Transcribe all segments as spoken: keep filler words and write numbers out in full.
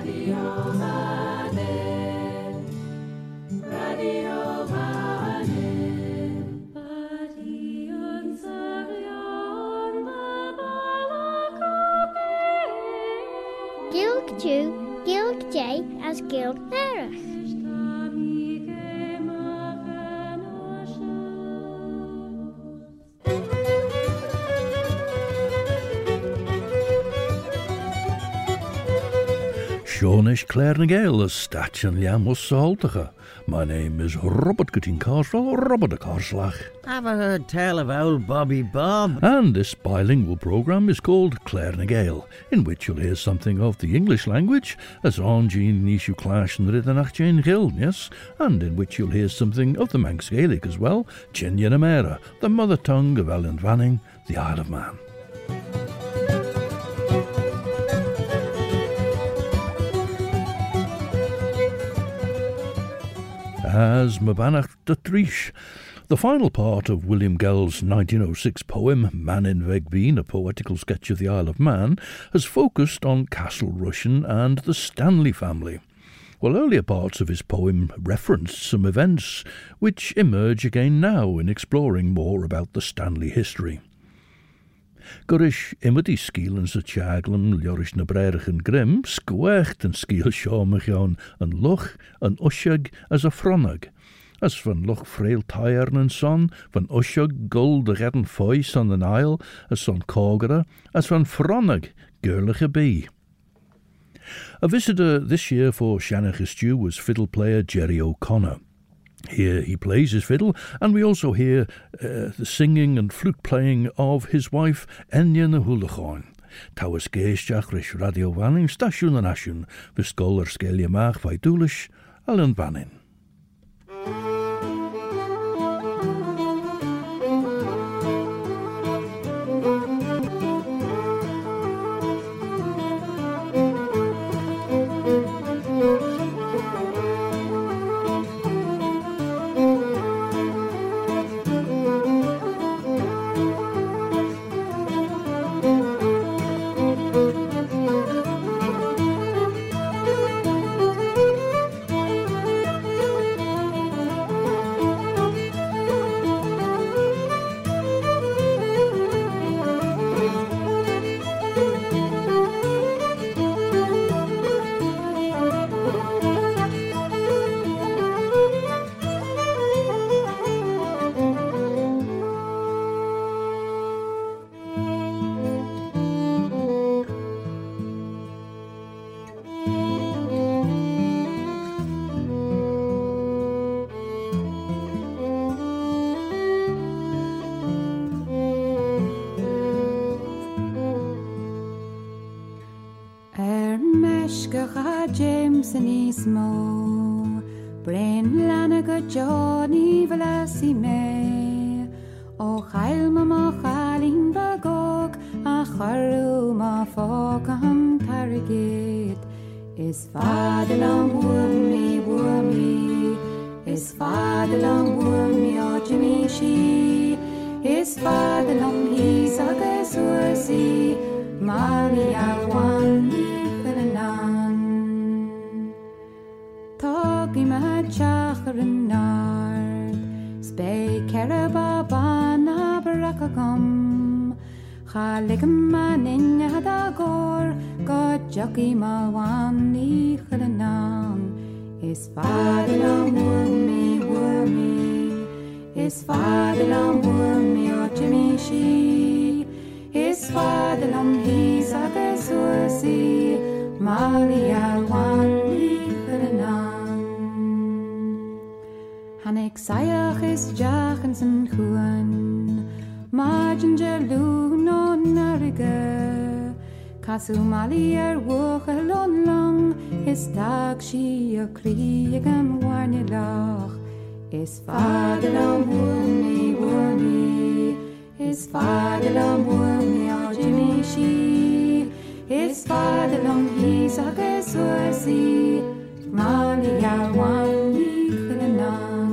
Gilg Jew, Gilg J as Gilg Nerach. Seanish Clare na Gael, as Stachan Liam was Saltacha. My name is Robert Gutting Carswell, Robert the Carslach. Have I heard tell of old Bobby Bob? And this bilingual programme is called Clare na Gael, in which you'll hear something of the English language, as Angine Nishu Clash and Ridanach Jane Gill, yes, and in which you'll hear something of the Manx Gaelic as well, Chin Yenamera, the mother tongue of Ellen Vanning, the Isle of Man. As Mabanach de Trish, the final part of William Gell's nineteen oh six poem Man in Vegbeen, a poetical sketch of the Isle of Man, has focused on Castle Rushen and the Stanley family, while earlier parts of his poem referenced some events which emerge again now in exploring more about the Stanley history. Gurish imodi skielen sa chaglam liorish na breirich and grim, squecht and skiel shawmachion and luch and ushag as a fronag, as van luch frail tyern and son, van ushag gull de redden fois on the Nile, as son cogera, as van fronag, girlige bee. A visitor this year for Shanachie Stew was fiddle player Jerry O'Connor. Here he plays his fiddle, and we also hear uh, the singing and flute playing of his wife Enya na Hulachain. Tawas geistach rish Radio Vanning, Stasiwn and Ashun, Viscolar Scalia Mach by Dúlish, Alan Vannin. James and Ismo, Brain Lanaga Johnny Velasi me, O Hailmama Halin Bagog, A Haruma Fokam Tarigate, Is Fadalam Wormy Wormy, Is Fadalam Wormy O Jimishi, Is Fadalam Hisagas Ursi, Maria Wani. Togima Chacharinard, Spay Carababana Barakagum, Haligman in Yadagor, God Jokima Wani Halanan, Is Fadalam Wormy Wormy, Is Fadalam Wormy O Jimishi, Is Fadalam Hisagas Ursi, Maria Wani Halanan. Hanek Sayach is Jachens and Huan, Margin Jalu no Nariga, Kasumali er Wuchalon long, Is Dagshi a Kriegam Warnilach, Is Fadalam Wormy Wormy, Is Fadalam Wormy O Jimishi, Is Fadalam Hisagas Ursi, Malia Wani Halanan.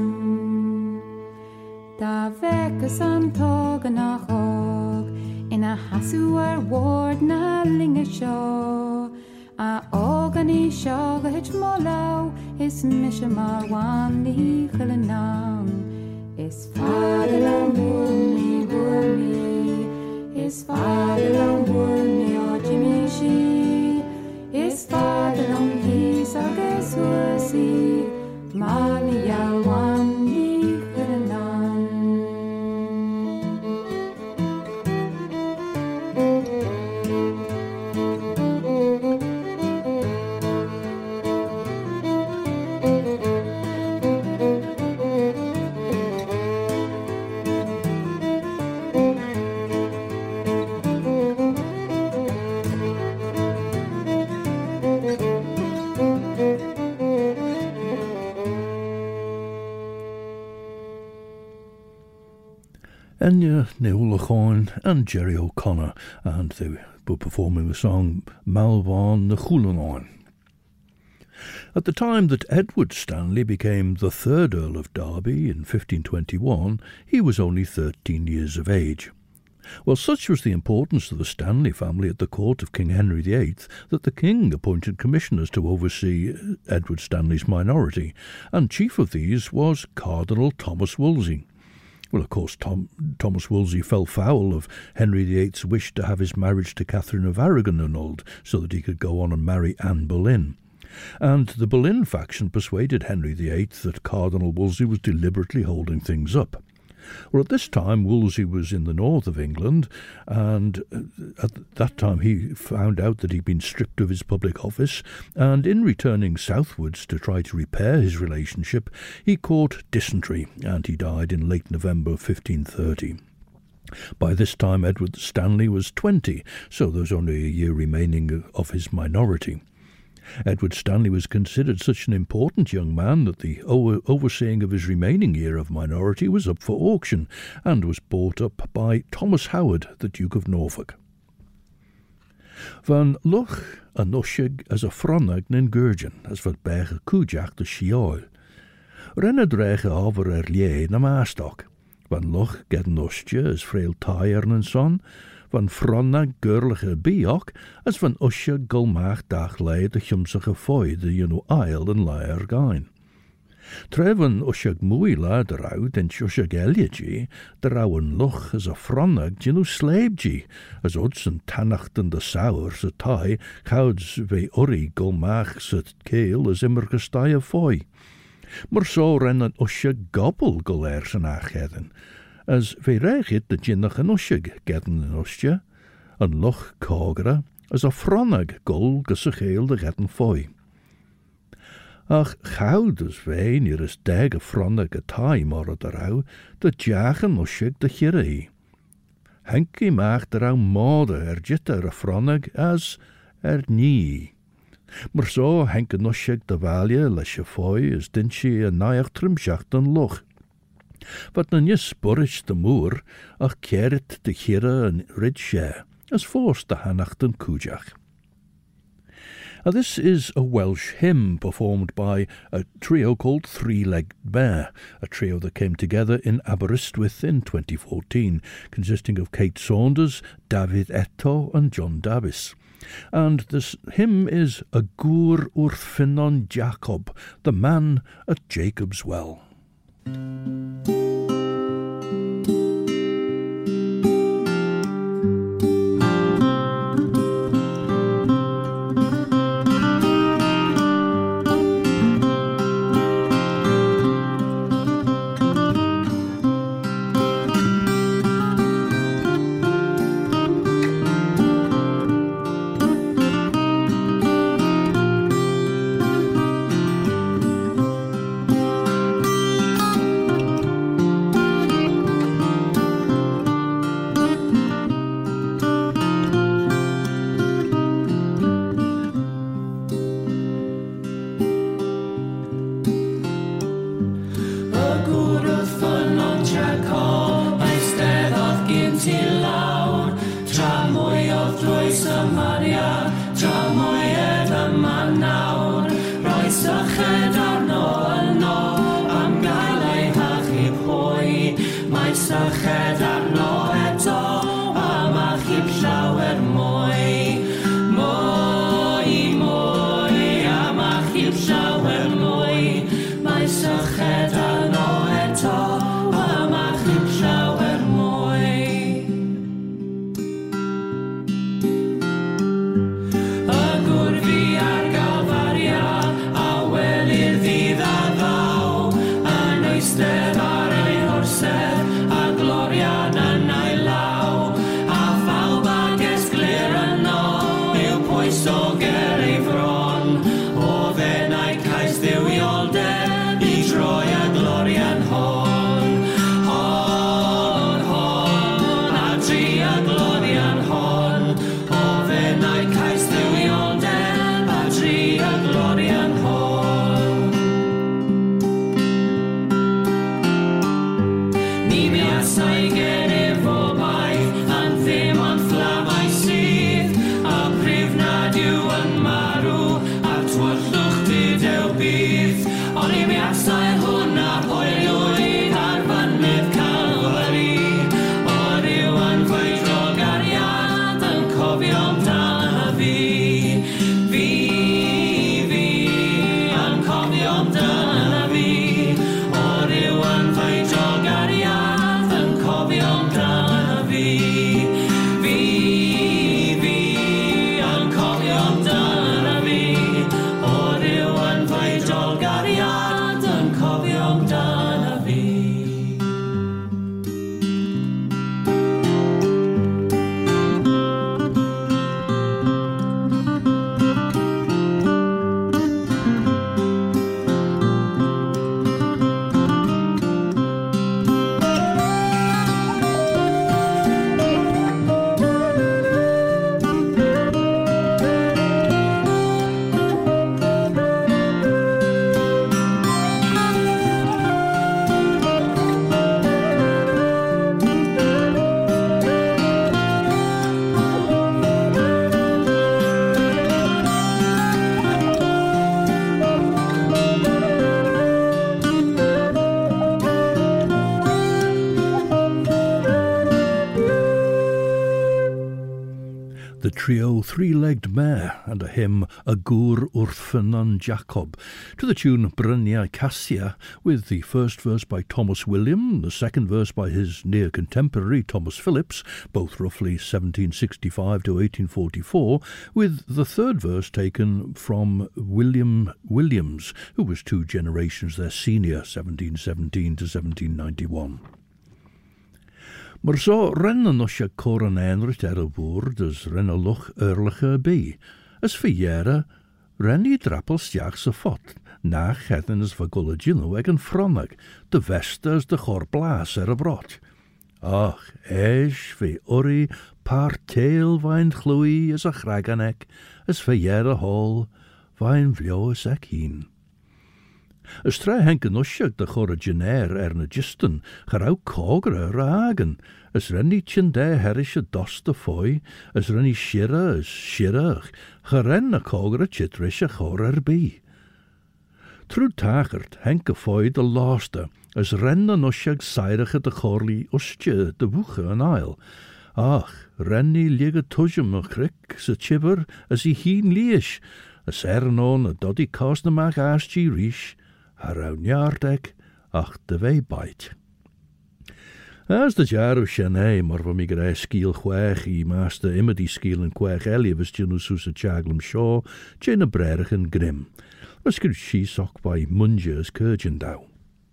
Da vekas an toga na hog, in a hasuar ward na linga show, a og Togani Shaga Hitch Molau, is Mishamar Wandi Hilanan, is Father Lamuni Burmi, is Father Lamuni or Jimmy She, is Father Lamhi Sagaswasi, Mani Yalwandi Hilanan. Enya Neolachorn and Jerry O'Connor, and they were performing the song Malvan na Chulanán. At the time that Edward Stanley became the third Earl of Derby in fifteen twenty-one, he was only thirteen years of age. Well, such was the importance of the Stanley family at the court of King Henry the Eighth that the king appointed commissioners to oversee Edward Stanley's minority, and chief of these was Cardinal Thomas Wolsey. Well, of course, Tom, Thomas Wolsey fell foul of Henry the Eighth's wish to have his marriage to Catherine of Aragon annulled so that he could go on and marry Anne Boleyn. And the Boleyn faction persuaded Henry the Eighth that Cardinal Wolsey was deliberately holding things up. Well, at this time, Wolsey was in the north of England, and at that time he found out that he'd been stripped of his public office, and in returning southwards to try to repair his relationship, he caught dysentery, and he died in late November fifteen thirty. By this time, Edward Stanley was twenty, so there was only a year remaining of his minority. Edward Stanley was considered such an important young man that the overseeing of his remaining year of minority was up for auction, and was bought up by Thomas Howard, the Duke of Norfolk. Van Loch a Noshig as a Fronag nin Gurgen, as wat berge Kujak de Shiol. Renne drege over er lie na Maastok. Van Loch get Nostje as frail Tyern and son, van Fronag gurlige Biok, as van Usje gulmach dag leid de chumsige foy de you know aisle and liar gain. Treven Ushag Muila de rau den Ushag Eliaji, de rauwen Loch as a Fronag you know slaveji, as odds and Tanachten de Sours a tie, gouds ve Uri gulmach set keel as immer gestaya foy. Maar so ren an Ushag gobble gulers an achheden, as ve regit de jinnach an Ushag gedden an Usje, an Loch Cogra, as a Fronag gul gusacheel de gedden foy. Ach, goud as vein hier is deg a Fronag a taai mor at rau, de jaag an Ushag de chirei. Henkie maag de rau mode er jitter a Fronag as er nie. Maar so henk an Ushag de valje lesje foy as dinshi a naach trimshacht an Loch. Wat na nis burrich de moor, ach keret de chire an rid share, as forced de hanacht an Kujach. Now, this is a Welsh hymn performed by a trio called Three-Legged Bear, a trio that came together in Aberystwyth in twenty fourteen, consisting of Kate Saunders, David Eto and John Davis. And this hymn is A Gŵr wrth Ffynnon Jacob, the man at Jacob's Well. Moi, moi, moi. trio Three-Legged Mare and a hymn A Gŵr Wrthfynon Jacob to the tune Bryniau Cassia, with the first verse by Thomas William, the second verse by his near contemporary Thomas Phillips, both roughly seventeen sixty-five to eighteen forty-four, with the third verse taken from William Williams, who was two generations their senior, seventeen seventeen to seventeen ninety-one. Mar so ren an osja koran enrit er a bwrd as ren a loch erlige bi. As fiera, ren I drappel stiach sa fot, na chedden as vagula gino ag an fronag, de vesta as de chor blas er a brot. Ach, eis fi uri par tail vain chlui as a chraganek, as fiera hol, vain vlio as ag heen. As tre henken osjag de chor a gener er na gisten, charau cogre er agen, as renni tjende herish a dos de foy, as renni shira as shirach, charen a cogre chitrish a chor er bi. True tachert henke foy de laste, as ren an osjag seirige de chorli ostje de wuche an aisle. Ach, renni liege tujem a crick, sa chibber, as I heen liesh, as ernon a doddy cosnamach aschi rish, Haraun jaardek, ach de wei bait. As de jaar of Shanay, mar van mi grij skiel chwech I master immer die skiel en chwech elie was tjenu soos a chaglum shaw, tjena brerig en grim. Was could she sock by munja as Kirgendau.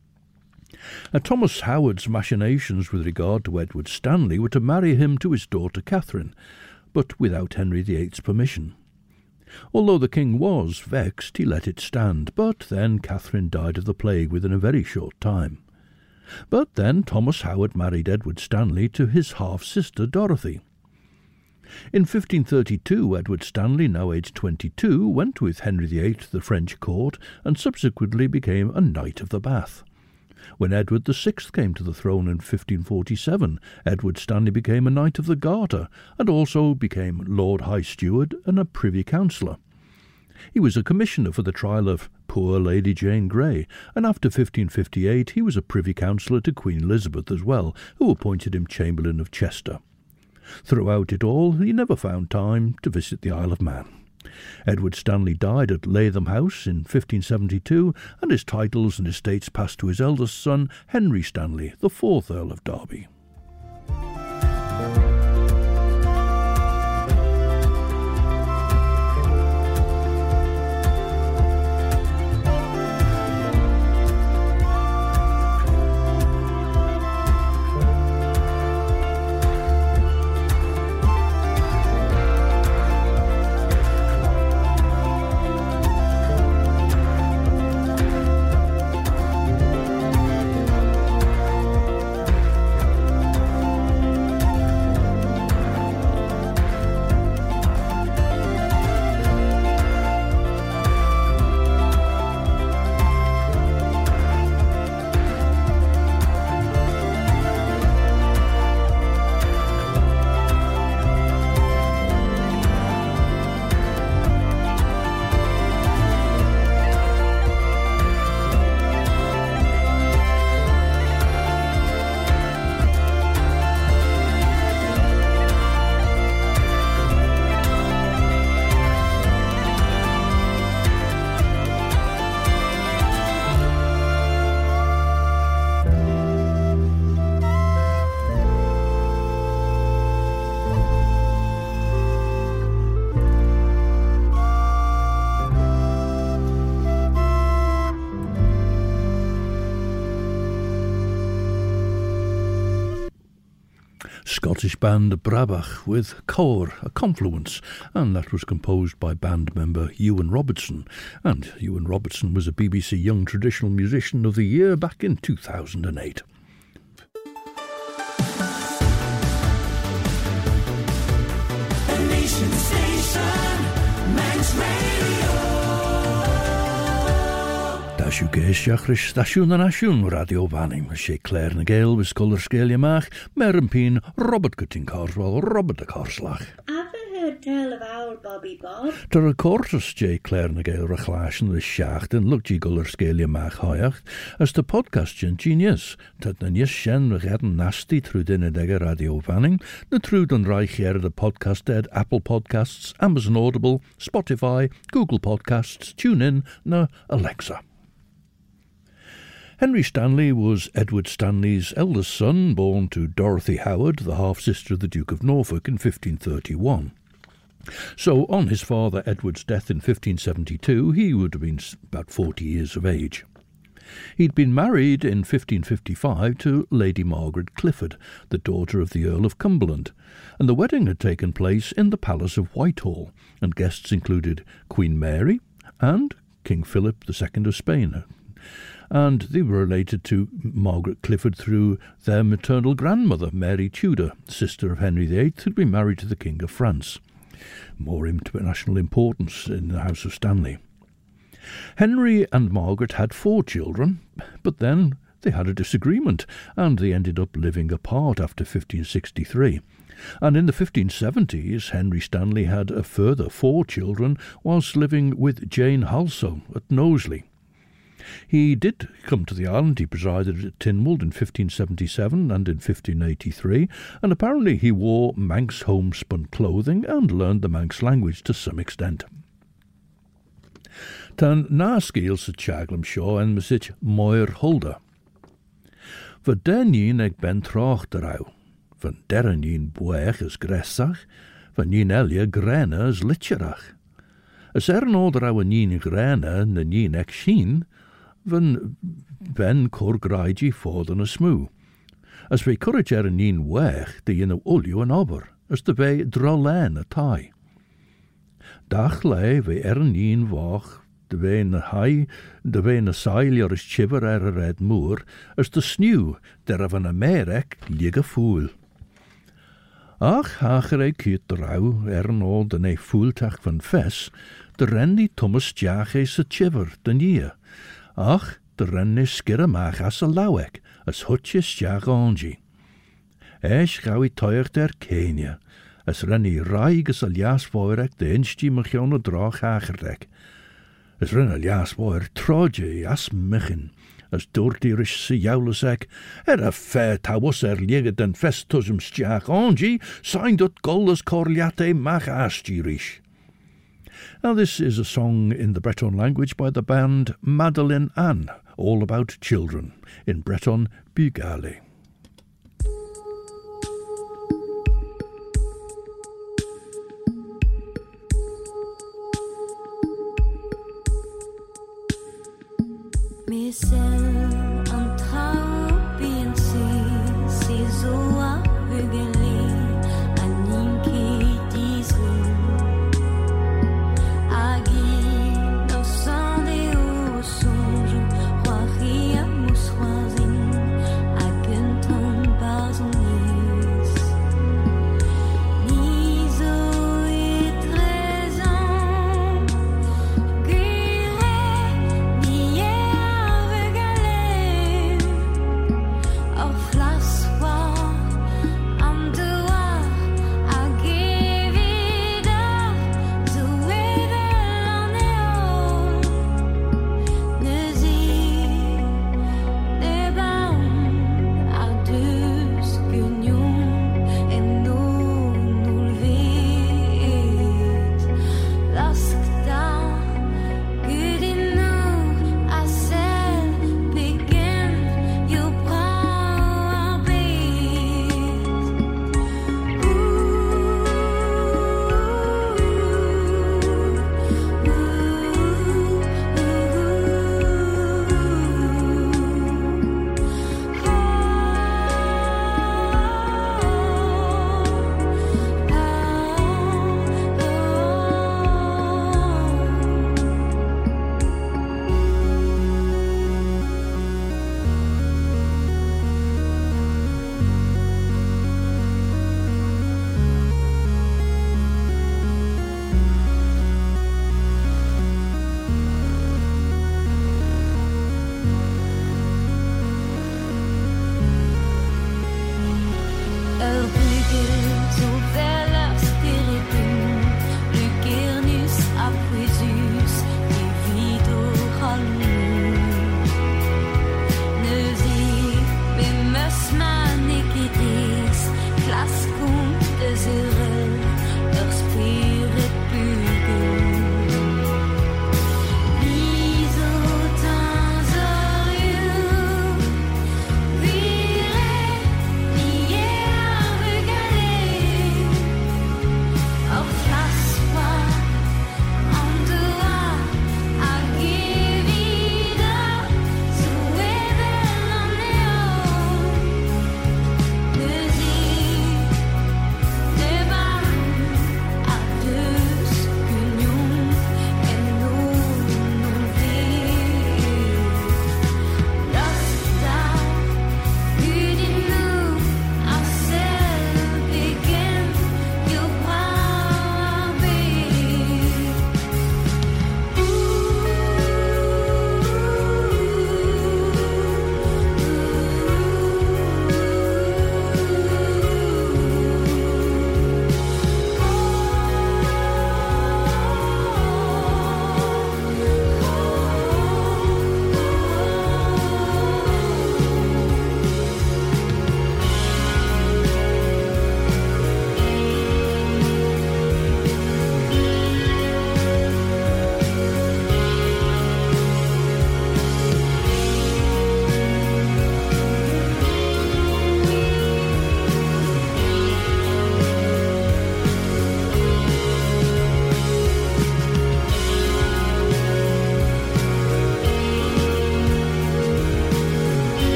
Uh, Thomas Howard's machinations with regard to Edward Stanley were to marry him to his daughter Catherine, but without Henry the Eighth's permission. Although the king was vexed, he let it stand, but then Catherine died of the plague within a very short time. But then Thomas Howard married Edward Stanley to his half-sister Dorothy. In fifteen thirty-two, Edward Stanley, now aged twenty-two, went with Henry the Eighth to the French court and subsequently became a Knight of the Bath. When Edward the Sixth came to the throne in fifteen forty-seven, Edward Stanley became a Knight of the Garter, and also became Lord High Steward and a Privy Councillor. He was a commissioner for the trial of poor Lady Jane Grey, and after fifteen fifty-eight he was a Privy Councillor to Queen Elizabeth as well, who appointed him Chamberlain of Chester. Throughout it all, he never found time to visit the Isle of Man. Edward Stanley died at Latham House in fifteen seventy-two, and his titles and estates passed to his eldest son, Henry Stanley, the fourth Earl of Derby. Scottish band Brabach with Cor, a confluence, and that was composed by band member Ewan Robertson, and Ewan Robertson was a B B C Young Traditional Musician of the Year back in two thousand eight. The Nation Station, Manx Radio. Dashu geisjachrish, dashu na nashun radio vanning, she Claire na Gael with scholar scale mach, Merempin, Robert Gutting Carswell, Robert de Carslach. Ever a tale of old Bobby Bob. Tar a cortus J. Clare na gael rechlasion the shachten look G. Guller scalia mach hoyacht as the podcast genius tat na nis shen regaden nasty through dinner degger radio vanning the true dan reich here the podcast dead Apple Podcasts, Amazon Audible, Spotify, Google Podcasts, TuneIn, na Alexa. Henry Stanley was Edward Stanley's eldest son, born to Dorothy Howard, the half-sister of the Duke of Norfolk, in fifteen thirty-one. So, on his father Edward's death in fifteen seventy-two, he would have been about forty years of age. He'd been married in fifteen fifty-five to Lady Margaret Clifford, the daughter of the Earl of Cumberland, and the wedding had taken place in the Palace of Whitehall, and guests included Queen Mary and King Philip the Second of Spain. And they were related to Margaret Clifford through their maternal grandmother, Mary Tudor, sister of Henry the Eighth, who'd been married to the King of France. More international importance in the House of Stanley. Henry and Margaret had four children, but then they had a disagreement, and they ended up living apart after fifteen sixty-three. And in the fifteen seventies, Henry Stanley had a further four children whilst living with Jane Halso at Knowsley. He did come to the island. He presided at Tynwald in fifteen seventy-seven and in fifteen eighty-three, and apparently he wore Manx homespun clothing and learned the Manx language to some extent. Tan na skills at Chaglamshaw en mesich Moir Hulda. Voor den eg ben troch derau, van deren yin boeg is gressach, van yin elia grena is litcherach. As er no derau an yin grena na yin ek sheen, van ben cor graigi fodden a smoo. As we courage er an yin weg, de yin o ulju an ober, as de we drolen a tai. Dach lei we er an yin wach, de we na hai, de we na sailor is chiver er a red moor, as de sneeuw, der of an amerek lig a fool. Ach, hacher e kiet drau, er no den e fooltach van fes, de renni Thomas Jach e sa chiver, den ie. Ach, de renni skirre mach as a lauwek, as hutjes Jach ongi. Eis gauw i toiach der Kenia, as renni raig as a lias voorek de insti machjone drach hacherdek. As ren a lias voor troje as michin, as doortierish se jouwlesek, er a fair tawus er liege den festusum Jach ongi, signed ut gollus corliate mach astirish. Now this is a song in the Breton language by the band Madeleine Anne, all about children, in Breton Bugale. Again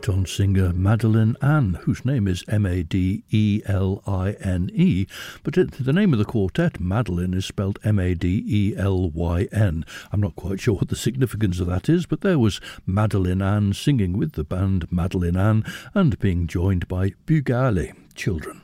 baritone singer Madeline Ann, whose name is M A D E L I N E, but it, the name of the quartet, Madeline, is spelled M A D E L Y N. I'm not quite sure what the significance of that is, but there was Madeline Ann singing with the band Madeline Ann and being joined by Bugale, children.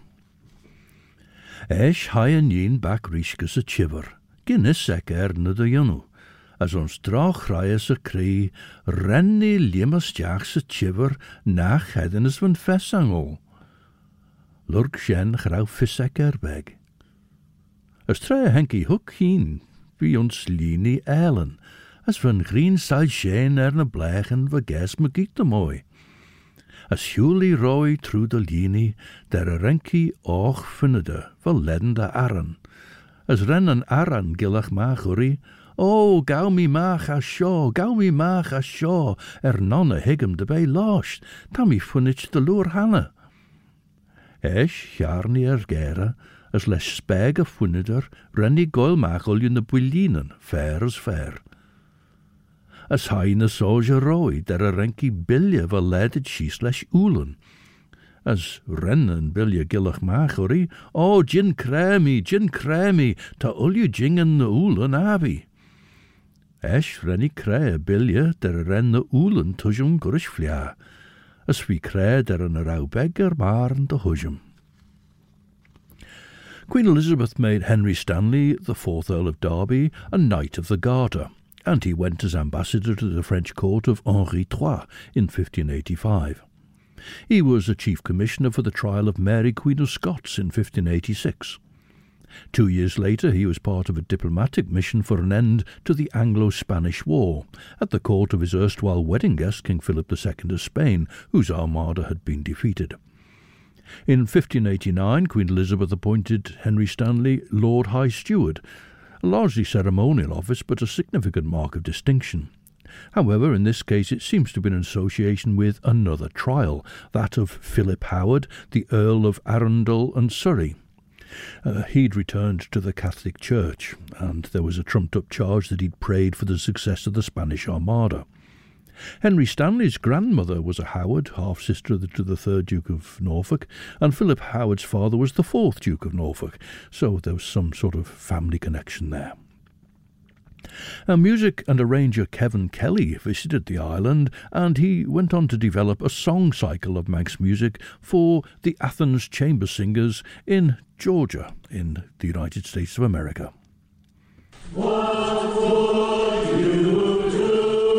Esh haien yin bak rishkas a chiver, Guinness sec er na de yonu. As ons drach raies a cree, renni limas jachs a chiver, nach heddenes van fessangol. Lurk shen grauw fissek erbeg. As tre henkie hook heen, wie ons lini eilen, as van green sal shen er na blegen, verges me giet de mooi. As Huli roi through the lini, der a renkie och funnede, verledden de arren. As ren an arren gillach mach uri, oh, gau mi mach a shaw, gau mi mach a shaw, er nonne higem de bay lost, ta mi funnich de loer hanne. Esh, jarni er gera, as les speg a funneder, renni goil mach ul in de builinen, fair as fair. As haine soja roi, der a renki bilje verleided she's les ulen. As rennen bilje gillach machori, oh, gin cremi, gin cremi, ta ulju jingen de ulen abi. Esh renni cree bilje der ren de ulen tujum gurish flia, as vi cree der an rau beggar maren de hujum. Queen Elizabeth made Henry Stanley, the fourth Earl of Derby, a Knight of the Garter, and he went as ambassador to the French court of Henri the Third in fifteen eighty-five. He was a chief commissioner for the trial of Mary Queen of Scots in fifteen eighty-six. Two years later he was part of a diplomatic mission for an end to the Anglo-Spanish War, at the court of his erstwhile wedding guest King Philip the Second of Spain, whose armada had been defeated. In fifteen eighty-nine Queen Elizabeth appointed Henry Stanley Lord High Steward, a largely ceremonial office but a significant mark of distinction. However, in this case it seems to have been in association with another trial, that of Philip Howard, the Earl of Arundel and Surrey. Uh, he'd returned to the Catholic Church, and there was a trumped-up charge that he'd prayed for the success of the Spanish Armada. Henry Stanley's grandmother was a Howard, half-sister to the third Duke of Norfolk, and Philip Howard's father was the fourth Duke of Norfolk, so there was some sort of family connection there. Now, music and arranger Kevin Kelly visited the island, and he went on to develop a song cycle of Manx music for the Athens Chamber Singers in Georgia, in the United States of America. What would you do?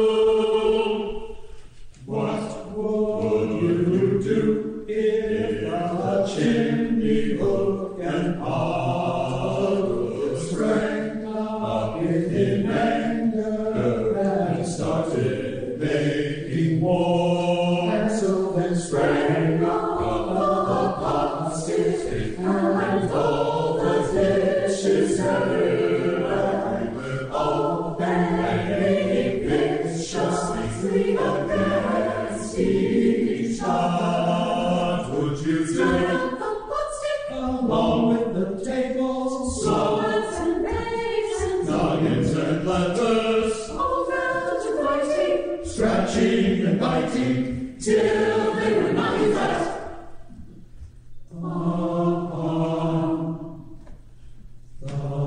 What would you do if a chimney hook and pot sprang up in anger and started making war? And so then sprang up the pot stick and all the dishes and with all banging viciously against each other. Would you do the pot stick along with the tables, swords and basins, noggins and letters, all fell to fighting, scratching and biting, till they were knocking flat upon the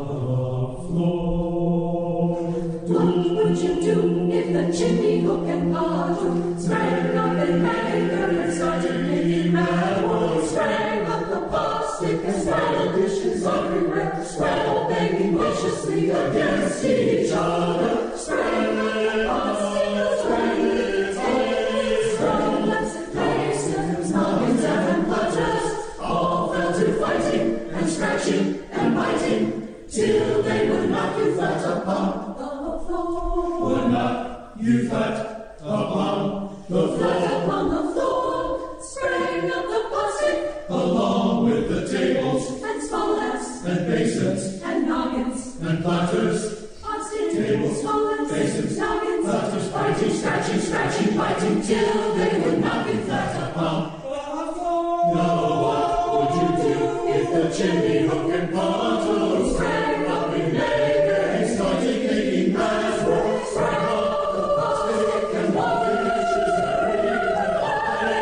floor? What would you do if the chimney hook and pot sprang up in anger and started making mad war? Sprang up the pot stick and spattered dishes everywhere, sprang banging viciously against each other. Sprang the pot stick, sprang the tables, sprang the basins, noggins and platters, all fell to fighting and scratching and biting, till they would knock you flat upon the floor. Would knock you flat upon the floor. Flat upon the floor. Sprang up the pot stick, along with the tables and spotlets and basins and noggins and platters. Pot stick, tables, spotlets, basins, noggins, platters, biting, scratching, scratching, biting, till they would knock you flat upon the floor. Now what would you do if the chimney hook and pot sprang up in anger and started making mad war? Sprang up the pot stick and all the dishes everywhere,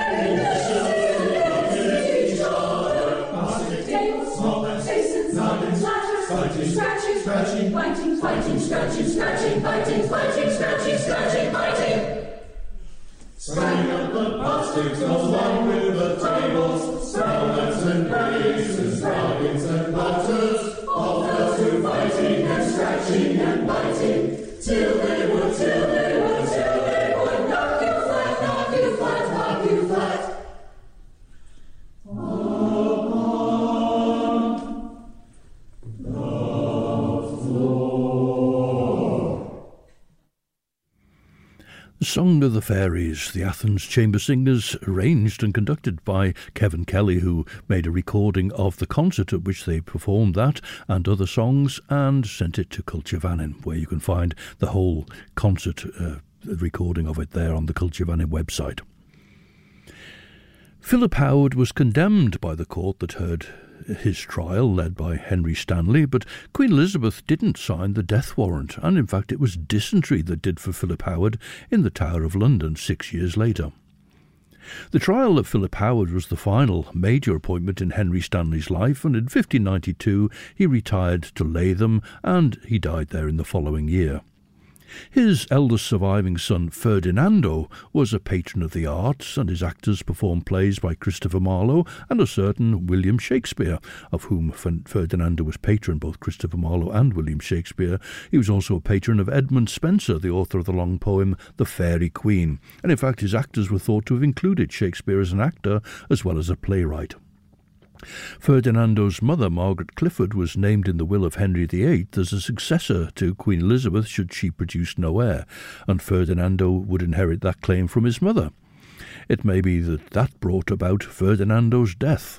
fighting, scratching, scratching, fighting, fighting, scratching, scratching, fighting, fighting, scratching, scratching, fighting. Sprang up the plastics, goes along with the tables, scarlets and braces, dragons and butters, all fell to fighting and scratching and biting, till they would, till they would, till they would knock you flat, knock you flat, knock you flat. The Song of the Fairies, the Athens Chamber Singers, arranged and conducted by Kevin Kelly, who made a recording of the concert at which they performed that and other songs and sent it to Culture Vannin, where you can find the whole concert uh, recording of it there on the Culture Vannin website. Philip Howard was condemned by the court that heard his trial, led by Henry Stanley, but Queen Elizabeth didn't sign the death warrant, and in fact it was dysentery that did for Philip Howard in the Tower of London six years later. The trial of Philip Howard was the final major appointment in Henry Stanley's life, and in fifteen ninety-two he retired to Latham, and he died there in the following year. His eldest surviving son, Ferdinando, was a patron of the arts, and his actors performed plays by Christopher Marlowe and a certain William Shakespeare, of whom Ferdinando was patron, both Christopher Marlowe and William Shakespeare. He was also a patron of Edmund Spenser, the author of the long poem The Fairy Queen, and in fact his actors were thought to have included Shakespeare as an actor as well as a playwright. Ferdinando's mother, Margaret Clifford, was named in the will of Henry the Eighth as a successor to Queen Elizabeth should she produce no heir, and Ferdinando would inherit that claim from his mother. It may be that that brought about Ferdinando's death.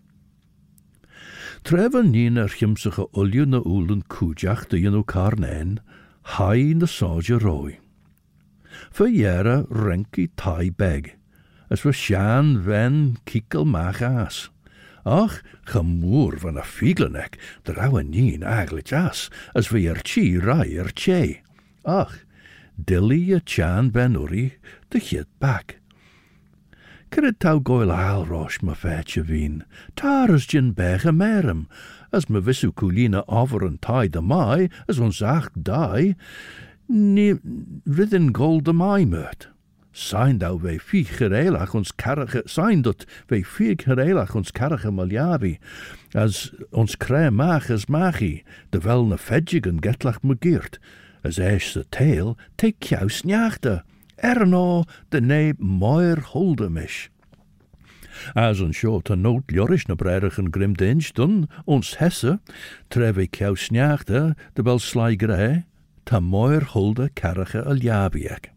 Trefan nín ar chiimsach a uliú na úlan cúideach de dionú carnain, hai na sáide rói. Fa yera renki tai beg, as fa shan ven kikkel mach as. Ach, chamúr van a figlanek, de rauwe nien eigenlijk as, as we er chi rai er che. Ach, dilly a chan ben uri, de chit back. Cyrryd taw goel ail rosh ma fetch veen, tar as gin bech a merem, as ma visu coolina over and tie de mai, as ons acht die, ni ridden gold de mai mert. Sein thou ve fi gerelach ons karige, sein dat ve fi gerelach ons karige maljabi, as ons kre mach as machi, de wel na fedjigen getlach magiert, as eis de tail, take kous njachte, erno de ne moir holdemish. As een short a noot jorish na brerigen grimdinch, dun ons hesse, treve kous njachte, de wel sly gre, ta moir holde karige aljabiek.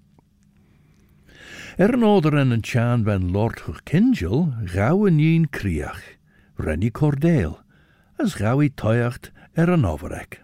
Er noder en een chan ben Lord Gekingel, gauwe nien kriach, renny cordeel, as gauwe toyacht er een overek.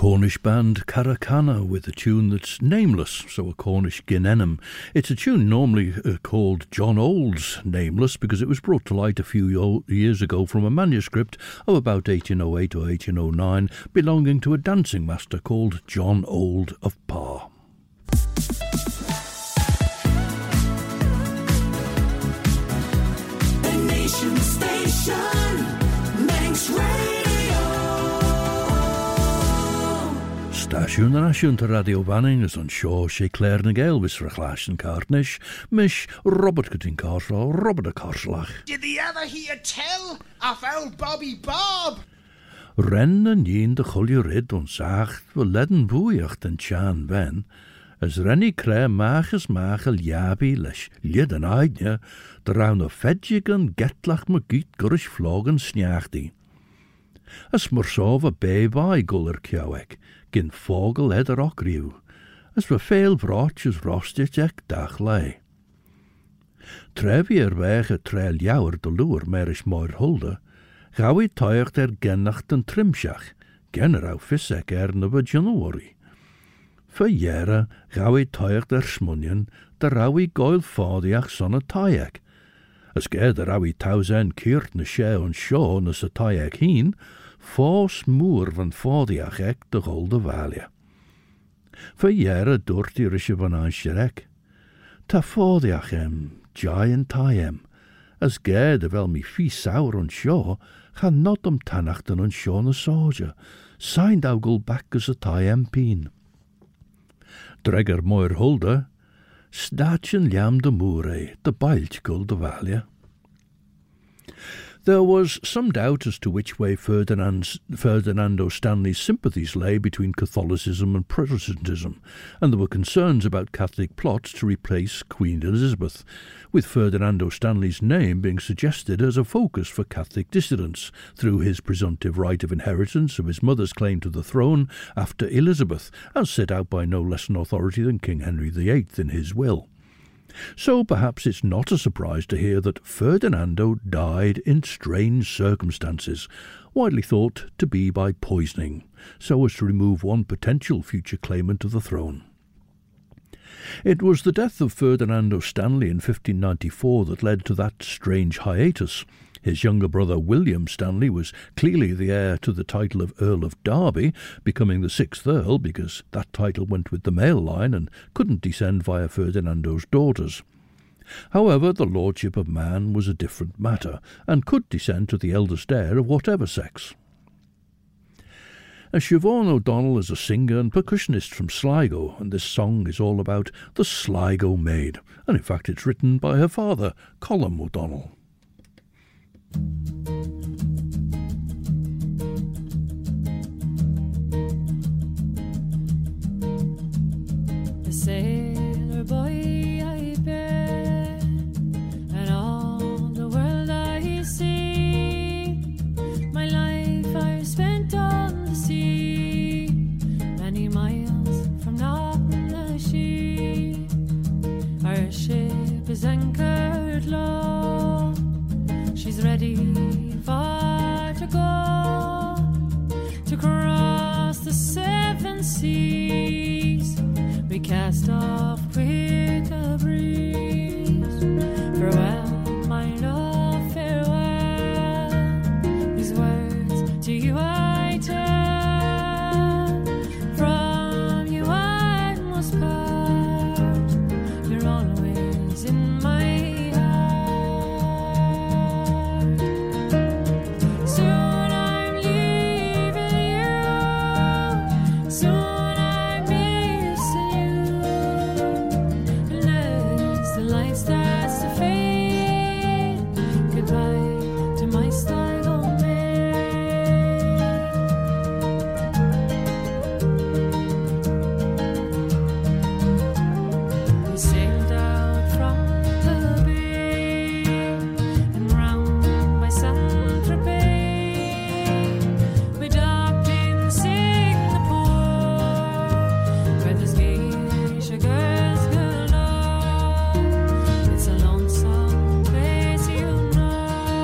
Cornish band Caracana with a tune that's nameless, so a Cornish Ginenum. It's a tune normally uh, called John Old's Nameless because it was brought to light a few yo- years ago from a manuscript of about eighteen oh eight or eighteen oh nine belonging to a dancing master called John Old of Parr. The Nation Station, Manx Radio. Stasiwn yn asiwn to Radio Fanning is on Shaw, Shea Clare na Gael, vis Rachlash and Cartnish, Mish Robert Cutting Carshaw, Robert a Carslach. Did the ever hear tell of old Bobby Bob? Ren en yin de chulje rid on zacht, we ledden boejacht en chan ven, as renny cre maches machel jabi lesh lid en aidje, de round of fedjig en getlach me giet gurish vlogen snjachti. As morsova beba guller kjawek, gin vogel eder ook riw, as we veel broodjes rostig ek dag lei. Trevi er wege trail jouwer de loer merish moir hulde, gawi tuigt er gennacht en trimshach, genner au visek er nubbe Januari. Voor jere gawi tuigt er smunjen, de rawi goil fadiach sonne tuig. As ge de rawi tausen keert na shea on shaw na sa tuig heen, Fos moer van fadiach ek de golde valje. Voor jere doort die risje van aan shrek. Ta fadiach hem, giant taiem. As ge de wel mi fi sour on shaw, gaan not om tanachten on shaw na soja. Sein daugel back as a taiem peen. Dregger moer hulde, statjen liam de moere, de bailt gulde valje. There was some doubt as to which way Ferdinand's, Ferdinando Stanley's sympathies lay between Catholicism and Protestantism, and there were concerns about Catholic plots to replace Queen Elizabeth, with Ferdinando Stanley's name being suggested as a focus for Catholic dissidents through his presumptive right of inheritance of his mother's claim to the throne after Elizabeth, as set out by no less an authority than King Henry the Eighth in his will. So perhaps it's not a surprise to hear that Ferdinando died in strange circumstances, widely thought to be by poisoning, so as to remove one potential future claimant to the throne. It was the death of Ferdinando Stanley in fifteen ninety-four that led to that strange hiatus. His younger brother William Stanley was clearly the heir to the title of Earl of Derby, becoming the sixth Earl because that title went with the male line and couldn't descend via Ferdinando's daughters. However, the lordship of Man was a different matter, and could descend to the eldest heir of whatever sex. Siobhan O'Donnell is a singer and percussionist from Sligo, and this song is all about the Sligo maid, and in fact it's written by her father, Colm O'Donnell. The sailor boy I bear, and all the world I see. My life I've spent on the sea, many miles from Knocknashee. Our ship is anchored low, she's ready for to go, to cross the seven seas. We cast off with a breeze. Farewell, my love, farewell. These words to you I tell. From you I must part. You're always in my heart. Soon I'm leaving you. Soon starts to fade. Goodbye to my Sligo maid. We sailed out from the bay and round by Saint-Tropez. We docked in Singapore, where there's geisha girls galore. It's a lonesome place, you know.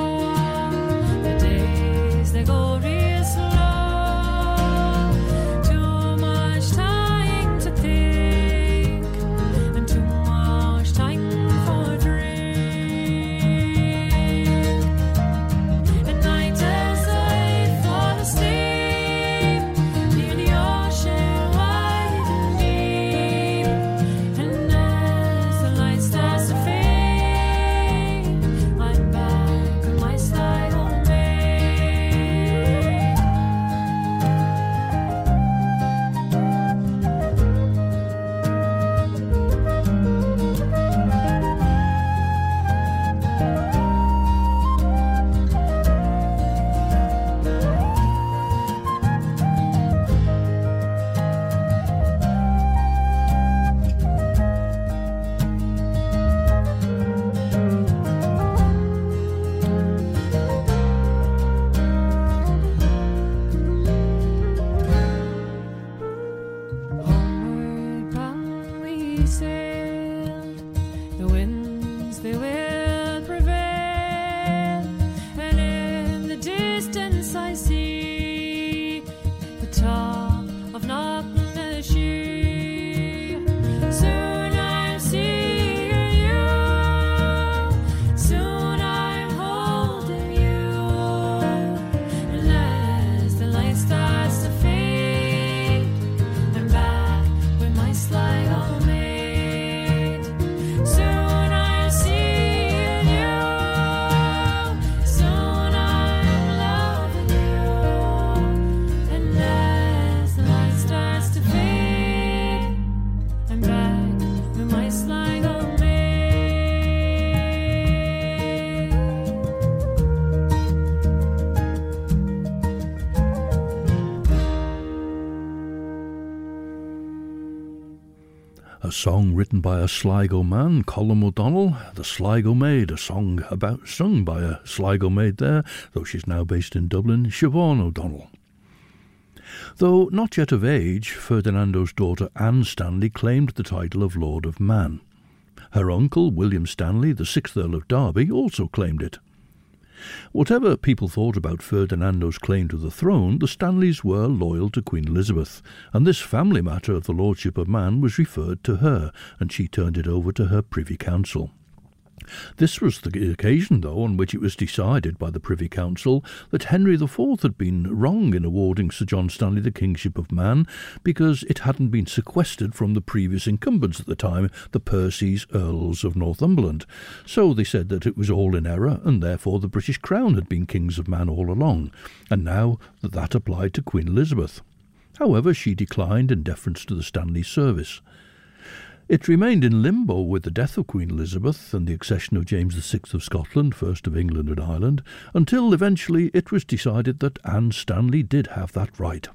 song written by a Sligo man, Colm O'Donnell, The Sligo Maid, a song about sung by a Sligo maid there, though she's now based in Dublin, Siobhan O'Donnell. Though not yet of age, Ferdinando's daughter Anne Stanley claimed the title of Lord of Man. Her uncle, William Stanley, the sixth Earl of Derby, also claimed it. Whatever people thought about Ferdinando's claim to the throne, the Stanleys were loyal to Queen Elizabeth, and this family matter of the lordship of man was referred to her, and she turned it over to her Privy Council. This was the occasion, though, on which it was decided by the Privy Council that Henry the Fourth had been wrong in awarding Sir John Stanley the Kingship of Man, because it hadn't been sequestered from the previous incumbents at the time, the Percys, Earls of Northumberland. So they said that it was all in error, and therefore the British Crown had been Kings of Man all along, and now that that applied to Queen Elizabeth. However, she declined in deference to the Stanley service. It remained in limbo with the death of Queen Elizabeth and the accession of James the Sixth of Scotland, first of England and Ireland, until eventually it was decided that Anne Stanley did have that right.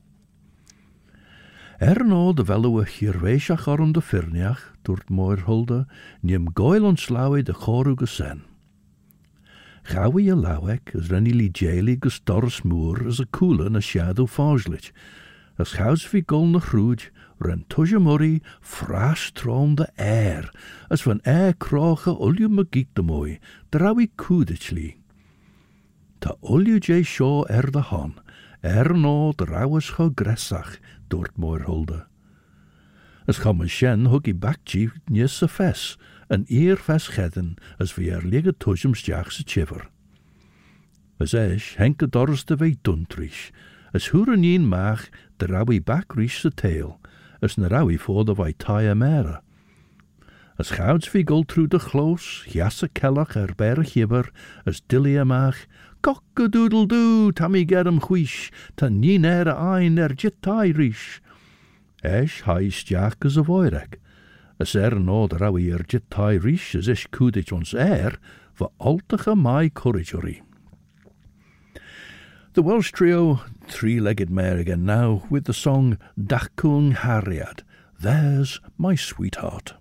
Erno de velwe hirweisach orum de firniach, dort moorhulde, niem goil ons lawe de choru gesen. Gawi je lawek, as renny li jeli gestors moor as a cooler na shadow fajlich, as house vi gol na chrooj, ren tuja murray, frash tron de air, as van air kroche ulju magiek de mooi, drawi koedichli. Ta ulju jay shaw er de han, er no drawes go gressach, dort moorhulde. As gamme shen huggy bakji nis a fes, an eer fes gedden, as vi er ligge tujum stjachse chiver. As esh, henke dors de wei duntrish, as hurenien maag, drawi bakrish se tail, as na rawi voor de vai taia mera. As gouds vi gul through de chloos, jasse kellach er bere gibber, as dillia maag, cock-a-doodle-doo, tammy germ chwish, ta nien ere ein er jit tai rish. Esh heist jak as a voirek, as er no de rawi er jit tai rish, as ish coodich ons er, va altige mai couragery. The Welsh trio, three-legged mare again now, with the song Dacwn Hariad, There's My Sweetheart.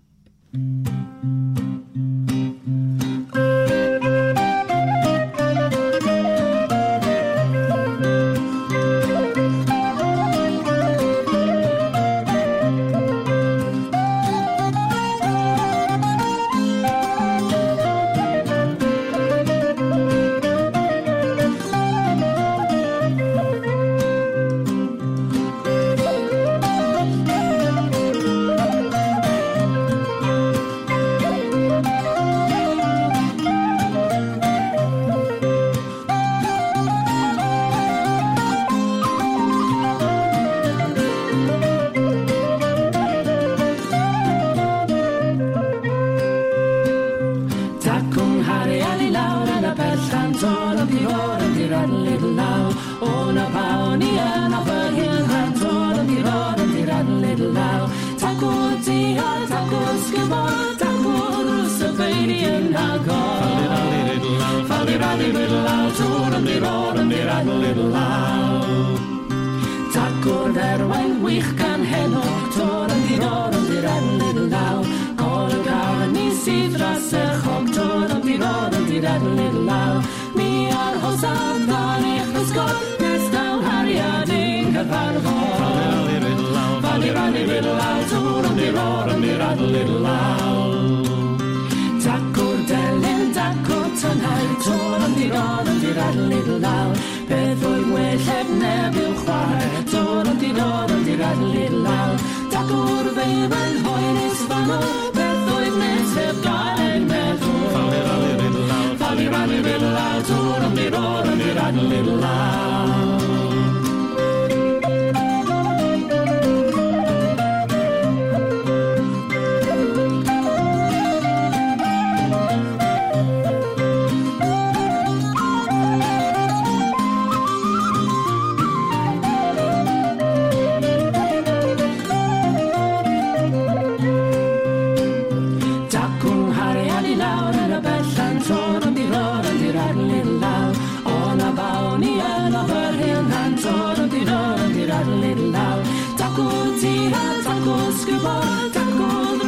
Taco, tia, taco, scuba, taco,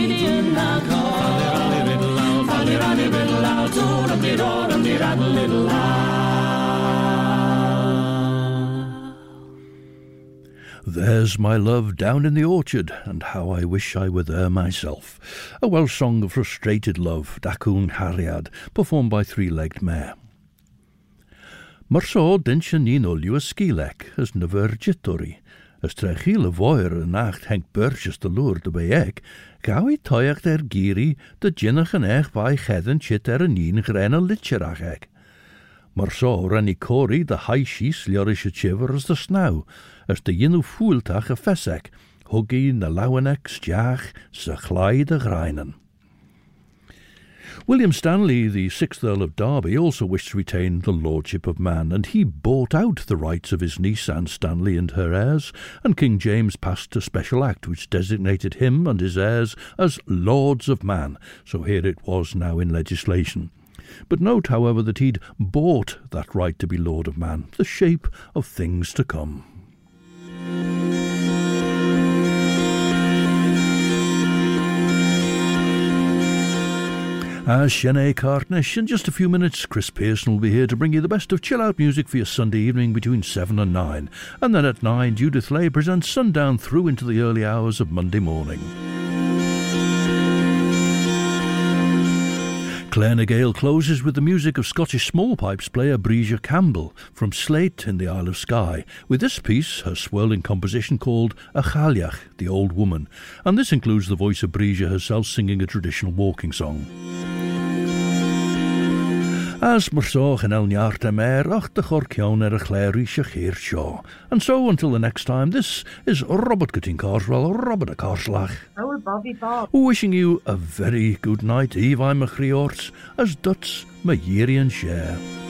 Gideon na go. Rally, rally, riddle out, rally, rally, riddle out, oh, rum, dee, ro, rum, dee, raddle, little There's my love down in the orchard, and how I wish I were there myself. A Welsh song of frustrated love, Dacwn Hariad, performed by Three-Legged Mare. Marso dintje nin olju a skilek, as never jittori. As trechil a voir a nacht henk burgess de loer de beek, gau I toiach der giri, de jinnach an ech by cheden chit er a nien gren a litcherach ek. Marso ran I cori de haishis liorish a chiver as de snow, as de yinu fuultach a fesek, huggy na lauanek stjach, sa chlai de greinen. William Stanley, the sixth Earl of Derby, also wished to retain the lordship of man, and he bought out the rights of his niece Anne Stanley and her heirs, and King James passed a special act which designated him and his heirs as Lords of Man, so here it was now in legislation. But note, however, that he'd bought that right to be Lord of Man, the shape of things to come. As Sinead Cartnish, in just a few minutes, Chris Pearson will be here to bring you the best of chill-out music for your Sunday evening between seven and nine. And then at nine, Judith Lay presents Sundown through into the early hours of Monday morning. Clare Nagale closes with the music of Scottish small pipes player Breesia Campbell from Slate in the Isle of Skye, with this piece, her swirling composition called A Chaliach, the Old Woman, and this includes the voice of Breesia herself singing a traditional walking song. As Marsoch and El Niart Mer, ach de Chorcion er a Chléri Shachir Shaw. And so, until the next time, this is Robert Cutting Carswell, Robert a Carslach. Oh, Bobby Bob. Wishing you a very good night, Eve I'm a Chriorts, as Duts my Yerian share.